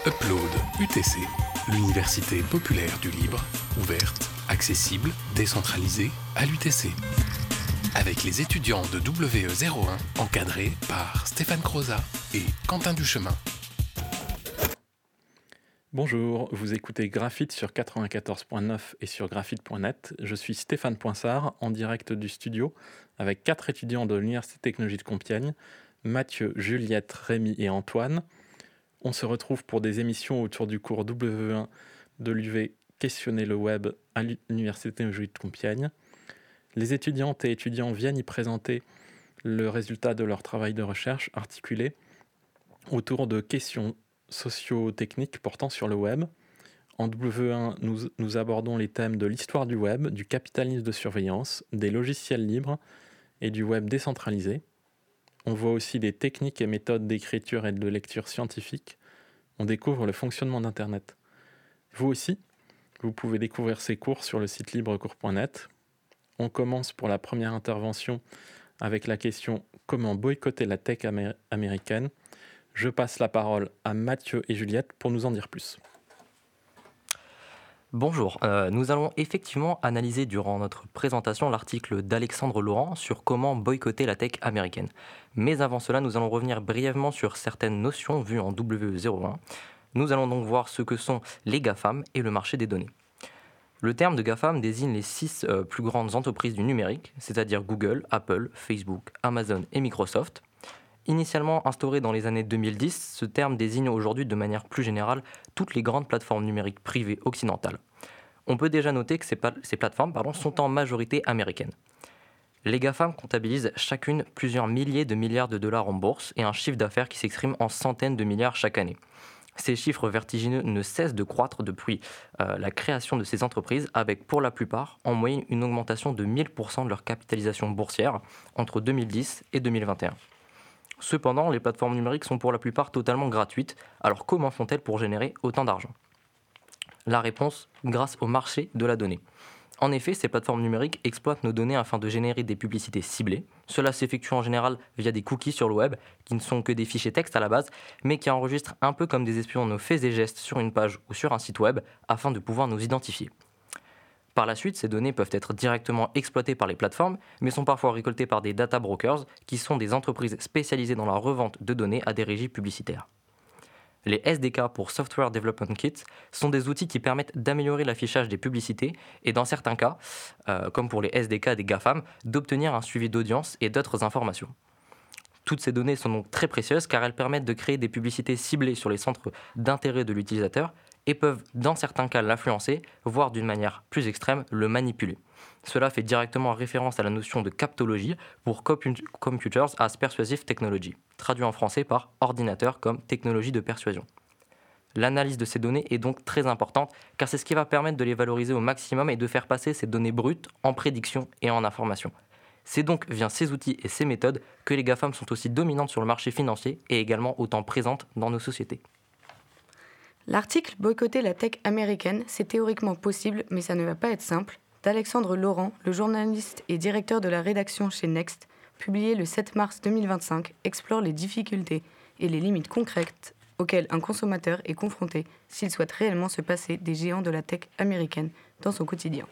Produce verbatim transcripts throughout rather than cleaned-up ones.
Upload U T C, l'université populaire du libre, ouverte, accessible, décentralisée à l'U T C. Avec les étudiants de W E zéro un, encadrés par Stéphane Croza et Quentin Duchemin. Bonjour, vous écoutez Graphite sur quatre-vingt-quatorze point neuf et sur graphite point net. Je suis Stéphane Poinsard, en direct du studio, avec quatre étudiants de l'Université Technologie de Compiègne, Mathieu, Juliette, Rémi et Antoine. On se retrouve pour des émissions autour du cours W E un de l'U V Questionner le web à l'Université Technologie de Compiègne. Les étudiantes et étudiants viennent y présenter le résultat de leur travail de recherche articulé autour de questions socio-techniques portant sur le web. En W E un, nous, nous abordons les thèmes de l'histoire du web, du capitalisme de surveillance, des logiciels libres et du web décentralisé. On voit aussi des techniques et méthodes d'écriture et de lecture scientifique. On découvre le fonctionnement d'Internet. Vous aussi, vous pouvez découvrir ces cours sur le site librecours point net. On commence pour la première intervention avec la question « Comment boycotter la tech amé- américaine ?» Je passe la parole à Mathieu et Juliette pour nous en dire plus. Bonjour, euh, nous allons effectivement analyser durant notre présentation l'article d'Alexandre Laurent sur comment boycotter la tech américaine. Mais avant cela, nous allons revenir brièvement sur certaines notions vues en W E zéro un. Nous allons donc voir ce que sont les GAFAM et le marché des données. Le terme de GAFAM désigne les six euh, plus grandes entreprises du numérique, c'est-à-dire Google, Apple, Facebook, Amazon et Microsoft. Initialement instauré dans les années deux mille dix, ce terme désigne aujourd'hui de manière plus générale toutes les grandes plateformes numériques privées occidentales. On peut déjà noter que ces, pa- ces plateformes pardon, sont en majorité américaines. Les GAFAM comptabilisent chacune plusieurs milliers de milliards de dollars en bourse et un chiffre d'affaires qui s'exprime en centaines de milliards chaque année. Ces chiffres vertigineux ne cessent de croître depuis euh, la création de ces entreprises, avec pour la plupart en moyenne une augmentation de mille pour cent de leur capitalisation boursière entre deux mille dix et deux mille vingt et un. Cependant, les plateformes numériques sont pour la plupart totalement gratuites, alors comment font-elles pour générer autant d'argent ? La réponse, grâce au marché de la donnée. En effet, ces plateformes numériques exploitent nos données afin de générer des publicités ciblées. Cela s'effectue en général via des cookies sur le web, qui ne sont que des fichiers texte à la base, mais qui enregistrent un peu comme des espions nos faits et gestes sur une page ou sur un site web, afin de pouvoir nous identifier. Par la suite, ces données peuvent être directement exploitées par les plateformes, mais sont parfois récoltées par des data brokers, qui sont des entreprises spécialisées dans la revente de données à des régies publicitaires. Les S D K pour Software Development Kits sont des outils qui permettent d'améliorer l'affichage des publicités et dans certains cas, euh, comme pour les S D K des GAFAM, d'obtenir un suivi d'audience et d'autres informations. Toutes ces données sont donc très précieuses car elles permettent de créer des publicités ciblées sur les centres d'intérêt de l'utilisateur et peuvent, dans certains cas, l'influencer, voire d'une manière plus extrême, le manipuler. Cela fait directement référence à la notion de captologie pour Computers as Persuasive Technology, traduit en français par ordinateur comme technologie de persuasion. L'analyse de ces données est donc très importante car c'est ce qui va permettre de les valoriser au maximum et de faire passer ces données brutes en prédiction et en information. C'est donc via ces outils et ces méthodes que les GAFAM sont aussi dominantes sur le marché financier et également autant présentes dans nos sociétés. L'article « Boycotter la tech américaine, c'est théoriquement possible, mais ça ne va pas être simple » d'Alexandre Laurent, le journaliste et directeur de la rédaction chez Next, publié le sept mars deux mille vingt-cinq, explore les difficultés et les limites concrètes auxquelles un consommateur est confronté s'il souhaite réellement se passer des géants de la tech américaine dans son quotidien.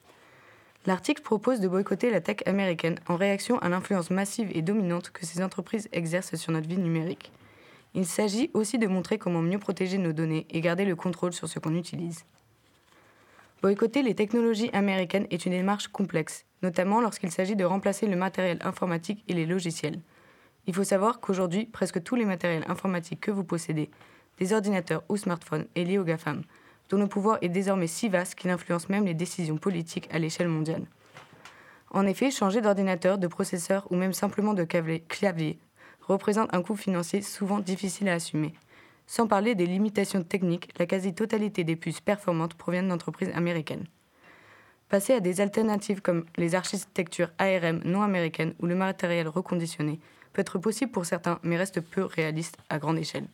L'article propose de boycotter la tech américaine en réaction à l'influence massive et dominante que ces entreprises exercent sur notre vie numérique. Il s'agit aussi de montrer comment mieux protéger nos données et garder le contrôle sur ce qu'on utilise. Boycotter les technologies américaines est une démarche complexe, notamment lorsqu'il s'agit de remplacer le matériel informatique et les logiciels. Il faut savoir qu'aujourd'hui, presque tous les matériels informatiques que vous possédez, des ordinateurs ou smartphones, est lié aux GAFAM, dont le pouvoir est désormais si vaste qu'il influence même les décisions politiques à l'échelle mondiale. En effet, changer d'ordinateur, de processeur ou même simplement de clavier représente un coût financier souvent difficile à assumer. Sans parler des limitations techniques, la quasi-totalité des puces performantes proviennent d'entreprises américaines. Passer à des alternatives comme les architectures A R M non américaines ou le matériel reconditionné peut être possible pour certains, mais reste peu réaliste à grande échelle.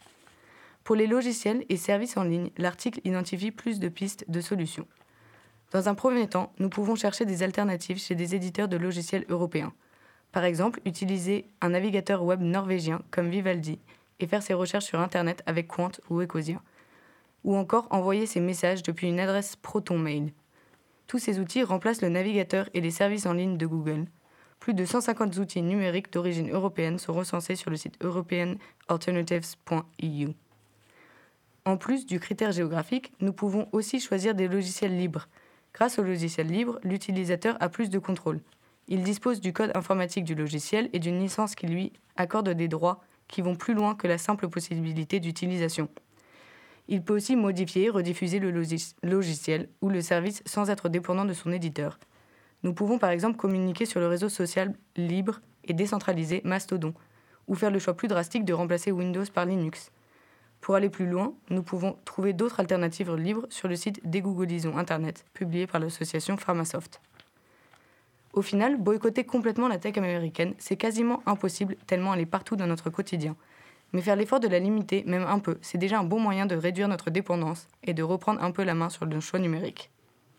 Pour les logiciels et services en ligne, l'article identifie plus de pistes de solutions. Dans un premier temps, nous pouvons chercher des alternatives chez des éditeurs de logiciels européens. Par exemple, utiliser un navigateur web norvégien comme Vivaldi, et faire ses recherches sur Internet avec Quant ou Ecosia. Ou encore envoyer ses messages depuis une adresse Proton Mail. Tous ces outils remplacent le navigateur et les services en ligne de Google. Plus de cent cinquante outils numériques d'origine européenne sont recensés sur le site european alternatives point e u. En plus du critère géographique, nous pouvons aussi choisir des logiciels libres. Grâce aux logiciels libres, l'utilisateur a plus de contrôle. Il dispose du code informatique du logiciel et d'une licence qui lui accorde des droits qui vont plus loin que la simple possibilité d'utilisation. Il peut aussi modifier et rediffuser le logis- logiciel ou le service sans être dépendant de son éditeur. Nous pouvons par exemple communiquer sur le réseau social libre et décentralisé Mastodon, ou faire le choix plus drastique de remplacer Windows par Linux. Pour aller plus loin, nous pouvons trouver d'autres alternatives libres sur le site Dégooglisons Internet, publié par l'association Pharmasoft. Au final, boycotter complètement la tech américaine, c'est quasiment impossible tellement elle est partout dans notre quotidien. Mais faire l'effort de la limiter, même un peu, c'est déjà un bon moyen de réduire notre dépendance et de reprendre un peu la main sur nos choix numériques.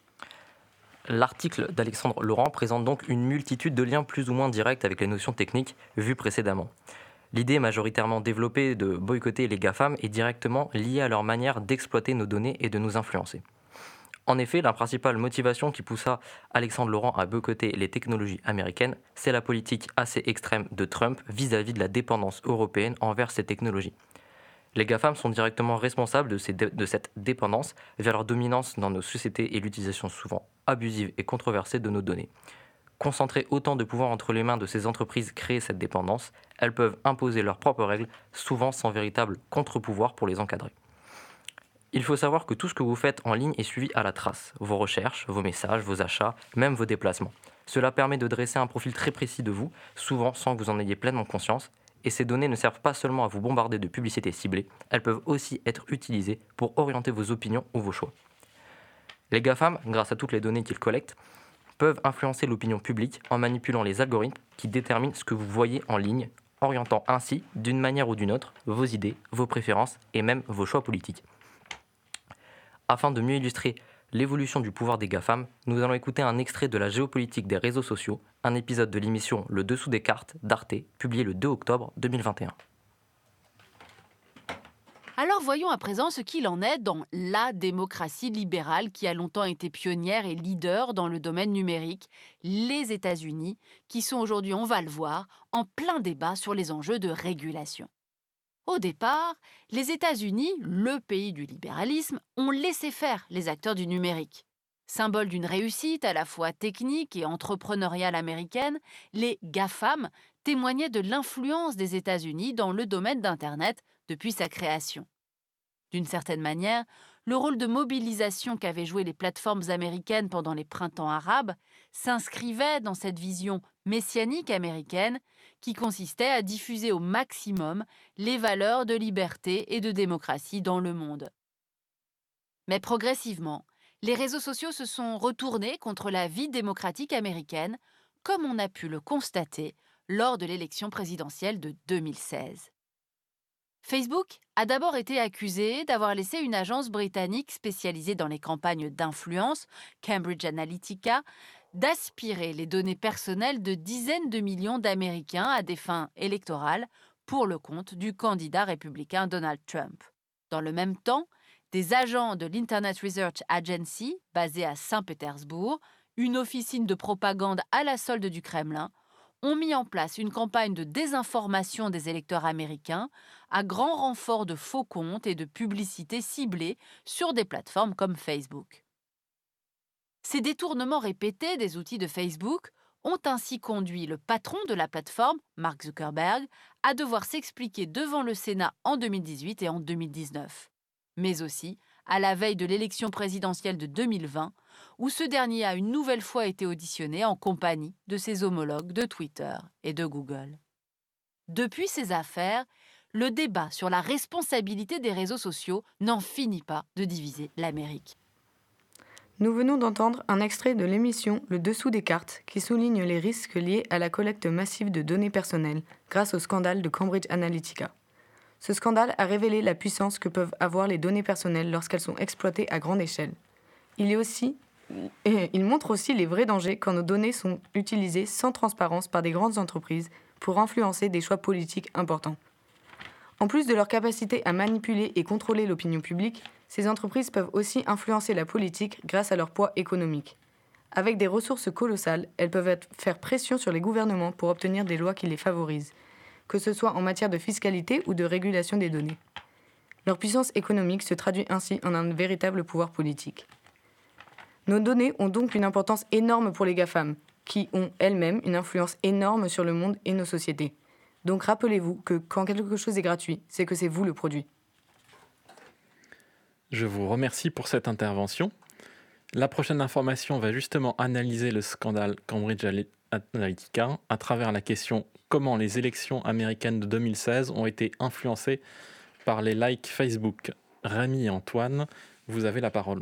L'article d'Alexandre Laurent présente donc une multitude de liens plus ou moins directs avec les notions techniques vues précédemment. L'idée majoritairement développée de boycotter les GAFAM est directement liée à leur manière d'exploiter nos données et de nous influencer. En effet, la principale motivation qui poussa Alexandre Laurent à boycotter les technologies américaines, c'est la politique assez extrême de Trump vis-à-vis de la dépendance européenne envers ces technologies. Les GAFAM sont directement responsables de, ces dé- de cette dépendance via leur dominance dans nos sociétés et l'utilisation souvent abusive et controversée de nos données. Concentrer autant de pouvoir entre les mains de ces entreprises crée cette dépendance. Elles peuvent imposer leurs propres règles, souvent sans véritable contre-pouvoir pour les encadrer. Il faut savoir que tout ce que vous faites en ligne est suivi à la trace. Vos recherches, vos messages, vos achats, même vos déplacements. Cela permet de dresser un profil très précis de vous, souvent sans que vous en ayez pleinement conscience. Et ces données ne servent pas seulement à vous bombarder de publicités ciblées, elles peuvent aussi être utilisées pour orienter vos opinions ou vos choix. Les GAFAM, grâce à toutes les données qu'ils collectent, peuvent influencer l'opinion publique en manipulant les algorithmes qui déterminent ce que vous voyez en ligne, orientant ainsi, d'une manière ou d'une autre, vos idées, vos préférences et même vos choix politiques. Afin de mieux illustrer l'évolution du pouvoir des GAFAM, nous allons écouter un extrait de la géopolitique des réseaux sociaux, un épisode de l'émission Le Dessous des cartes d'Arte, publié le deux octobre deux mille vingt et un. Alors voyons à présent ce qu'il en est dans la démocratie libérale qui a longtemps été pionnière et leader dans le domaine numérique, les États-Unis, qui sont aujourd'hui, on va le voir, en plein débat sur les enjeux de régulation. Au départ, les États-Unis, le pays du libéralisme, ont laissé faire les acteurs du numérique. Symbole d'une réussite à la fois technique et entrepreneuriale américaine, les GAFAM témoignaient de l'influence des États-Unis dans le domaine d'Internet depuis sa création. D'une certaine manière, le rôle de mobilisation qu'avaient joué les plateformes américaines pendant les printemps arabes s'inscrivait dans cette vision messianique américaine qui consistait à diffuser au maximum les valeurs de liberté et de démocratie dans le monde. Mais progressivement, les réseaux sociaux se sont retournés contre la vie démocratique américaine, comme on a pu le constater lors de l'élection présidentielle de deux mille seize. Facebook a d'abord été accusé d'avoir laissé une agence britannique spécialisée dans les campagnes d'influence, Cambridge Analytica, d'aspirer les données personnelles de dizaines de millions d'Américains à des fins électorales pour le compte du candidat républicain Donald Trump. Dans le même temps, des agents de l'Internet Research Agency, basée à Saint-Pétersbourg, une officine de propagande à la solde du Kremlin, ont mis en place une campagne de désinformation des électeurs américains à grand renfort de faux comptes et de publicités ciblées sur des plateformes comme Facebook. Ces détournements répétés des outils de Facebook ont ainsi conduit le patron de la plateforme, Mark Zuckerberg, à devoir s'expliquer devant le Sénat en deux mille dix-huit et en deux mille dix-neuf, mais aussi à la veille de l'élection présidentielle de deux mille vingt, où ce dernier a une nouvelle fois été auditionné en compagnie de ses homologues de Twitter et de Google. Depuis ces affaires, le débat sur la responsabilité des réseaux sociaux n'en finit pas de diviser l'Amérique. Nous venons d'entendre un extrait de l'émission Le Dessous des cartes qui souligne les risques liés à la collecte massive de données personnelles grâce au scandale de Cambridge Analytica. Ce scandale a révélé la puissance que peuvent avoir les données personnelles lorsqu'elles sont exploitées à grande échelle. Il est aussi, il montre aussi les vrais dangers quand nos données sont utilisées sans transparence par des grandes entreprises pour influencer des choix politiques importants. En plus de leur capacité à manipuler et contrôler l'opinion publique, ces entreprises peuvent aussi influencer la politique grâce à leur poids économique. Avec des ressources colossales, elles peuvent être- faire pression sur les gouvernements pour obtenir des lois qui les favorisent, que ce soit en matière de fiscalité ou de régulation des données. Leur puissance économique se traduit ainsi en un véritable pouvoir politique. Nos données ont donc une importance énorme pour les GAFAM, qui ont elles-mêmes une influence énorme sur le monde et nos sociétés. Donc rappelez-vous que quand quelque chose est gratuit, c'est que c'est vous le produit. Je vous remercie pour cette intervention. La prochaine information va justement analyser le scandale Cambridge Analytica à travers la question « Comment les élections américaines de deux mille seize ont été influencées par les likes Facebook ?» Rémi et Antoine, vous avez la parole.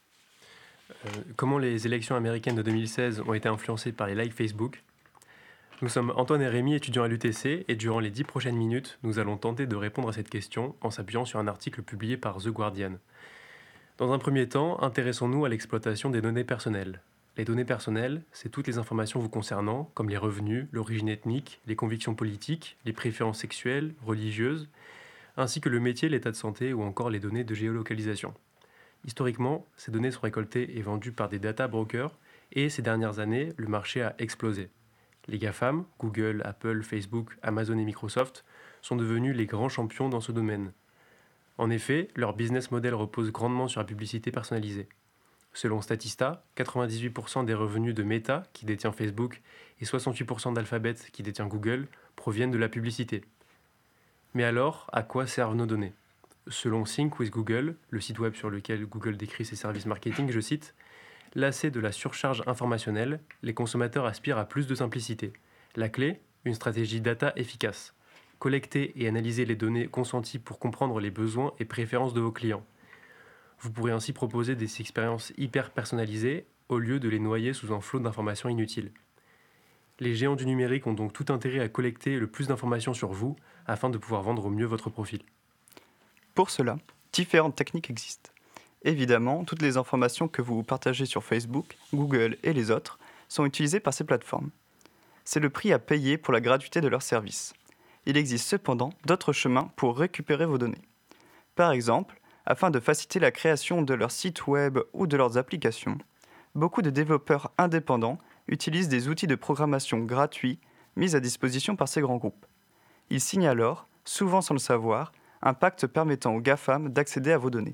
Euh, comment les élections américaines de deux mille seize ont été influencées par les likes Facebook ? Nous sommes Antoine et Rémi, étudiants à l'U T C, et durant les dix prochaines minutes, nous allons tenter de répondre à cette question en s'appuyant sur un article publié par The Guardian. Dans un premier temps, intéressons-nous à l'exploitation des données personnelles. Les données personnelles, c'est toutes les informations vous concernant, comme les revenus, l'origine ethnique, les convictions politiques, les préférences sexuelles, religieuses, ainsi que le métier, l'état de santé ou encore les données de géolocalisation. Historiquement, ces données sont récoltées et vendues par des data brokers, et ces dernières années, le marché a explosé. Les GAFAM, Google, Apple, Facebook, Amazon et Microsoft, sont devenus les grands champions dans ce domaine. En effet, leur business model repose grandement sur la publicité personnalisée. Selon Statista, quatre-vingt-dix-huit pour cent des revenus de Meta, qui détient Facebook, et soixante-huit pour cent d'Alphabet, qui détient Google, proviennent de la publicité. Mais alors, à quoi servent nos données ? Selon Sync with Google, le site web sur lequel Google décrit ses services marketing, je cite, « Lassés de la surcharge informationnelle, les consommateurs aspirent à plus de simplicité. La clé, une stratégie data efficace. Collecter et analyser les données consenties pour comprendre les besoins et préférences de vos clients. Vous pourrez ainsi proposer des expériences hyper personnalisées au lieu de les noyer sous un flot d'informations inutiles. Les géants du numérique ont donc tout intérêt à collecter le plus d'informations sur vous afin de pouvoir vendre au mieux votre profil. » Pour cela, différentes techniques existent. Évidemment, toutes les informations que vous partagez sur Facebook, Google et les autres sont utilisées par ces plateformes. C'est le prix à payer pour la gratuité de leurs services. Il existe cependant d'autres chemins pour récupérer vos données. Par exemple, afin de faciliter la création de leur site web ou de leurs applications, beaucoup de développeurs indépendants utilisent des outils de programmation gratuits mis à disposition par ces grands groupes. Ils signent alors, souvent sans le savoir, un pacte permettant aux GAFAM d'accéder à vos données.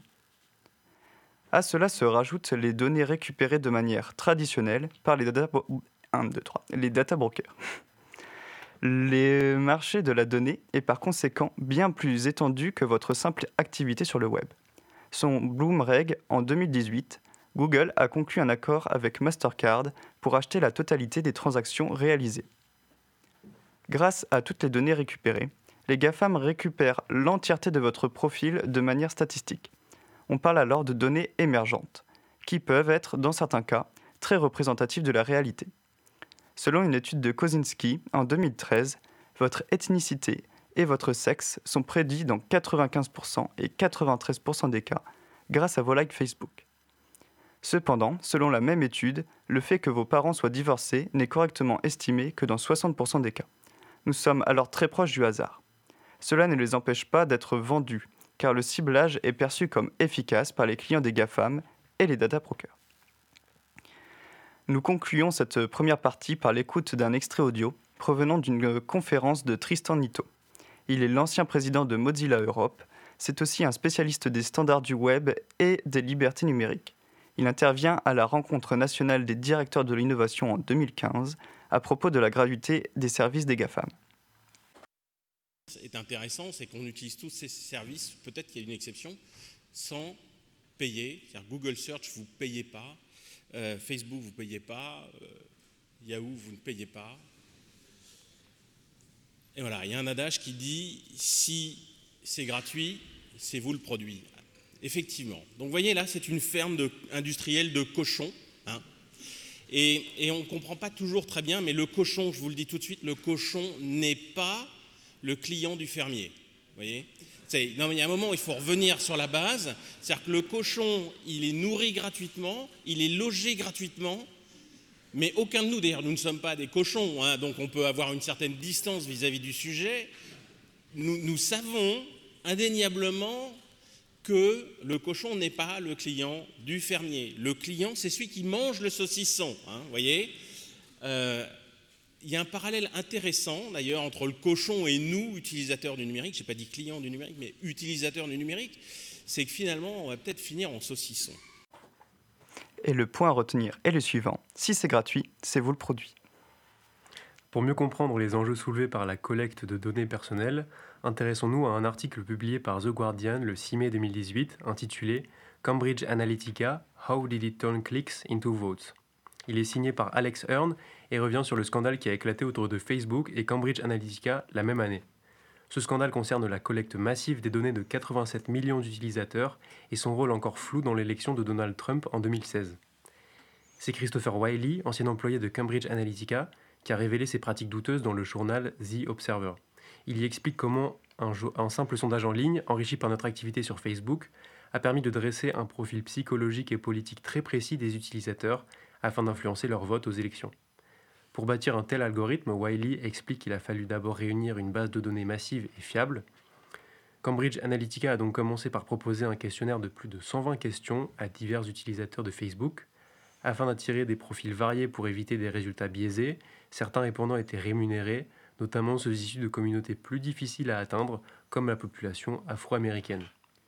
À cela se rajoutent les données récupérées de manière traditionnelle par les data, un, deux, trois, les data brokers. Le marché de la donnée est par conséquent bien plus étendu que votre simple activité sur le web. Selon Bloomberg, en deux mille dix-huit, Google a conclu un accord avec Mastercard pour acheter la totalité des transactions réalisées. Grâce à toutes les données récupérées, les GAFAM récupèrent l'entièreté de votre profil de manière statistique. On parle alors de données émergentes, qui peuvent être, dans certains cas, très représentatives de la réalité. Selon une étude de Kosinski, en deux mille treize, votre ethnicité et votre sexe sont prédits dans quatre-vingt-quinze pour cent et quatre-vingt-treize pour cent des cas, grâce à vos likes Facebook. Cependant, selon la même étude, le fait que vos parents soient divorcés n'est correctement estimé que dans soixante pour cent des cas. Nous sommes alors très proches du hasard. Cela ne les empêche pas d'être vendus, car le ciblage est perçu comme efficace par les clients des GAFAM et les data brokers. Nous concluons cette première partie par l'écoute d'un extrait audio provenant d'une conférence de Tristan Nitto. Il est l'ancien président de Mozilla Europe, c'est aussi un spécialiste des standards du web et des libertés numériques. Il intervient à la rencontre nationale des directeurs de l'innovation en deux mille quinze à propos de la gratuité des services des GAFAM. Ce qui est intéressant, c'est qu'on utilise tous ces services, peut-être qu'il y a une exception, sans payer. C'est-à-dire Google Search, vous ne payez pas, euh, Facebook, vous ne payez pas, euh, Yahoo, vous ne payez pas. Et voilà, il y a un adage qui dit « si c'est gratuit, c'est vous le produit ». Effectivement. Donc vous voyez, là, c'est une ferme de, industrielle de cochons. Hein, et, et on ne comprend pas toujours très bien, mais le cochon, je vous le dis tout de suite, le cochon n'est pas le client du fermier. Vous voyez ? C'est, non, mais il y a un moment où il faut revenir sur la base. C'est-à-dire que le cochon, il est nourri gratuitement, il est logé gratuitement, mais aucun de nous, d'ailleurs, nous ne sommes pas des cochons, hein, donc on peut avoir une certaine distance vis-à-vis du sujet. nous, nous savons indéniablement que le cochon n'est pas le client du fermier. Le client, c'est celui qui mange le saucisson, hein, vous voyez. Euh, il y a un parallèle intéressant, d'ailleurs, entre le cochon et nous, utilisateurs du numérique. Je n'ai pas dit clients du numérique, mais utilisateurs du numérique. C'est que finalement, on va peut-être finir en saucisson. Et le point à retenir est le suivant. Si c'est gratuit, c'est vous le produit. Pour mieux comprendre les enjeux soulevés par la collecte de données personnelles, intéressons-nous à un article publié par The Guardian le six mai deux mille dix-huit intitulé « Cambridge Analytica, How did it turn clicks into votes ?» Il est signé par Alex Hearn et revient sur le scandale qui a éclaté autour de Facebook et Cambridge Analytica la même année. Ce scandale concerne la collecte massive des données de quatre-vingt-sept millions d'utilisateurs et son rôle encore flou dans l'élection de Donald Trump en deux mille seize. C'est Christopher Wylie, ancien employé de Cambridge Analytica, qui a révélé ces pratiques douteuses dans le journal The Observer. Il y explique comment un, jo- un simple sondage en ligne, enrichi par notre activité sur Facebook, a permis de dresser un profil psychologique et politique très précis des utilisateurs afin d'influencer leur vote aux élections. Pour bâtir un tel algorithme, Wylie explique qu'il a fallu d'abord réunir une base de données massive et fiable. Cambridge Analytica a donc commencé par proposer un questionnaire de plus de cent vingt questions à divers utilisateurs de Facebook. Afin d'attirer des profils variés pour éviter des résultats biaisés, certains répondants étaient rémunérés, notamment ceux issus de communautés plus difficiles à atteindre, comme la population afro-américaine.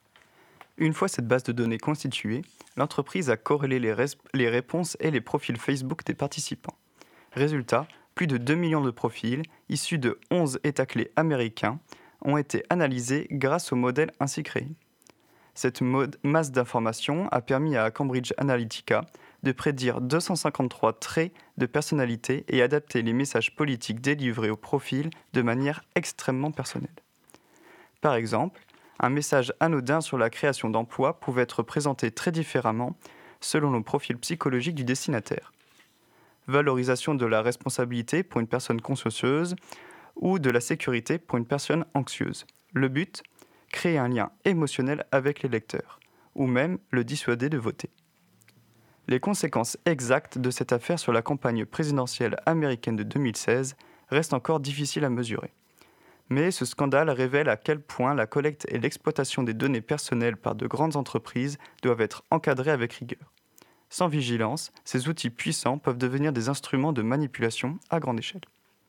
Une fois cette base de données constituée, l'entreprise a corrélé les, res- les réponses et les profils Facebook des participants. Résultat, plus de deux millions de profils, issus de onze États clés américains, ont été analysés grâce au modèle ainsi créé. Cette mode- masse d'informations a permis à Cambridge Analytica de prédire deux cent cinquante-trois traits de personnalité et adapter les messages politiques délivrés au profil de manière extrêmement personnelle. Par exemple, un message anodin sur la création d'emplois pouvait être présenté très différemment selon le profil psychologique du destinataire. Valorisation de la responsabilité pour une personne consciencieuse ou de la sécurité pour une personne anxieuse. Le but, créer un lien émotionnel avec les lecteurs, ou même le dissuader de voter. Les conséquences exactes de cette affaire sur la campagne présidentielle américaine de deux mille seize restent encore difficiles à mesurer. Mais ce scandale révèle à quel point la collecte et l'exploitation des données personnelles par de grandes entreprises doivent être encadrées avec rigueur. Sans vigilance, ces outils puissants peuvent devenir des instruments de manipulation à grande échelle.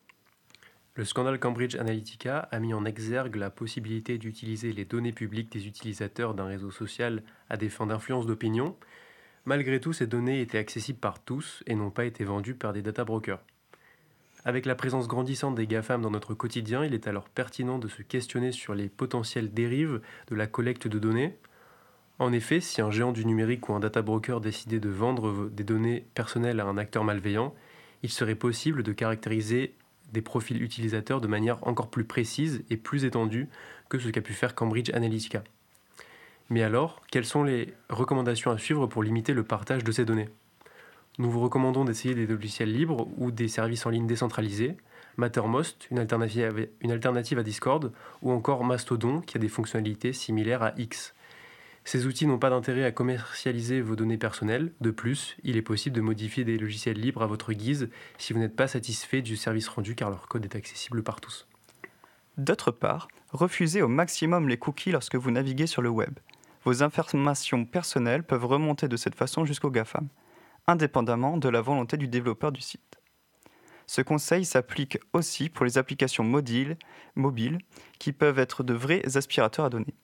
Le scandale Cambridge Analytica a mis en exergue la possibilité d'utiliser les données publiques des utilisateurs d'un réseau social à des fins d'influence d'opinion. Malgré tout, ces données étaient accessibles par tous et n'ont pas été vendues par des data brokers. Avec la présence grandissante des GAFAM dans notre quotidien, il est alors pertinent de se questionner sur les potentielles dérives de la collecte de données. En effet, si un géant du numérique ou un data broker décidait de vendre des données personnelles à un acteur malveillant, il serait possible de caractériser des profils utilisateurs de manière encore plus précise et plus étendue que ce qu'a pu faire Cambridge Analytica. Mais alors, quelles sont les recommandations à suivre pour limiter le partage de ces données ? Nous vous recommandons d'essayer des logiciels libres ou des services en ligne décentralisés, Mattermost, une alternative, une alternative à Discord, ou encore Mastodon, qui a des fonctionnalités similaires à X. Ces outils n'ont pas d'intérêt à commercialiser vos données personnelles. De plus, il est possible de modifier des logiciels libres à votre guise si vous n'êtes pas satisfait du service rendu car leur code est accessible par tous. D'autre part, refusez au maximum les cookies lorsque vous naviguez sur le web. Vos informations personnelles peuvent remonter de cette façon jusqu'aux GAFAM, indépendamment de la volonté du développeur du site. Ce conseil s'applique aussi pour les applications mobiles, mobiles qui peuvent être de vrais aspirateurs à données.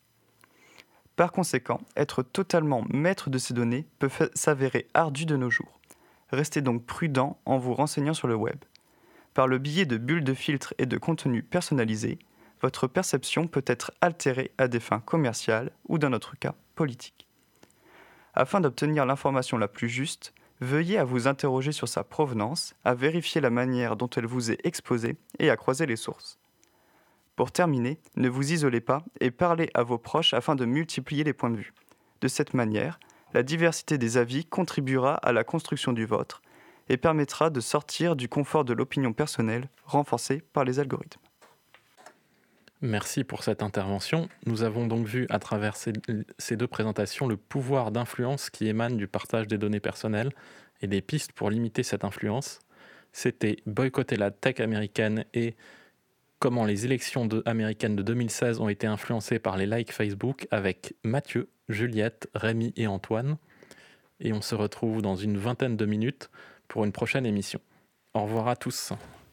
Par conséquent, être totalement maître de ces données peut fa- s'avérer ardu de nos jours. Restez donc prudent en vous renseignant sur le web. Par le biais de bulles de filtres et de contenus personnalisés, votre perception peut être altérée à des fins commerciales ou, dans notre cas, politiques. Afin d'obtenir l'information la plus juste, veuillez à vous interroger sur sa provenance, à vérifier la manière dont elle vous est exposée et à croiser les sources. Pour terminer, ne vous isolez pas et parlez à vos proches afin de multiplier les points de vue. De cette manière, la diversité des avis contribuera à la construction du vôtre et permettra de sortir du confort de l'opinion personnelle renforcée par les algorithmes. Merci pour cette intervention. Nous avons donc vu à travers ces, ces deux présentations le pouvoir d'influence qui émane du partage des données personnelles et des pistes pour limiter cette influence. C'était Boycotter la tech américaine et comment les élections de- américaines de deux mille seize ont été influencées par les likes Facebook avec Mathieu, Juliette, Rémi et Antoine. Et on se retrouve dans une vingtaine de minutes pour une prochaine émission. Au revoir à tous.